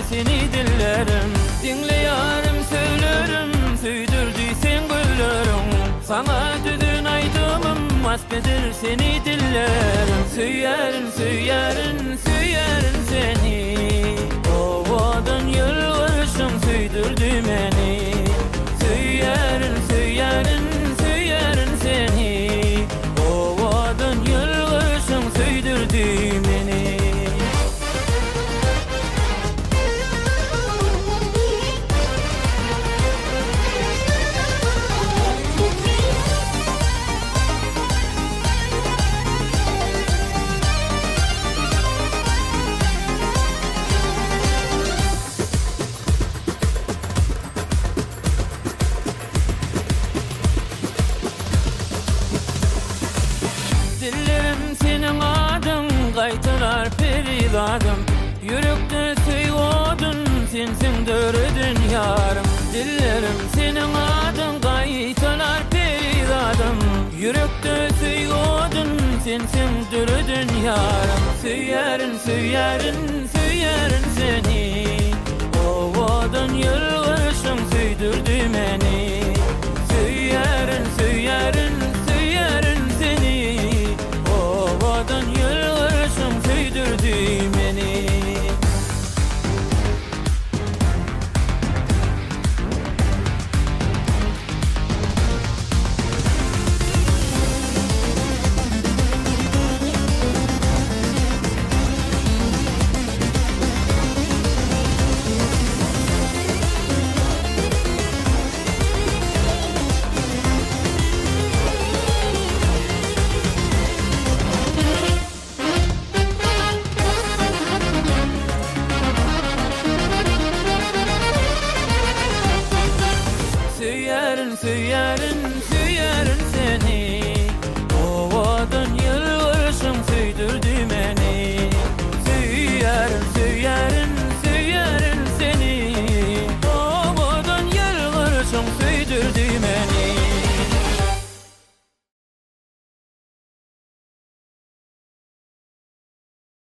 seni dillerim. Dinle yarım söylerim, süydürdü sen güllerim. Sana düdün aydımım, vasfedir seni dillerim. Süyerin, süyerin, süyerin seni. Ovadın yılgışım süydürdü beni. Süyerin, süyerin, süyerin seni. Ovadın yılgışım süydürdü beni. Dillerim senin adın, qaytalar peridadım. Yürekte süyodun, sensin dördün yarım. Dillerim senin adın, qaytalar peridadım. Yürekte süyodun, sensin dördün yarım. Süyerin, süyerin, süyerin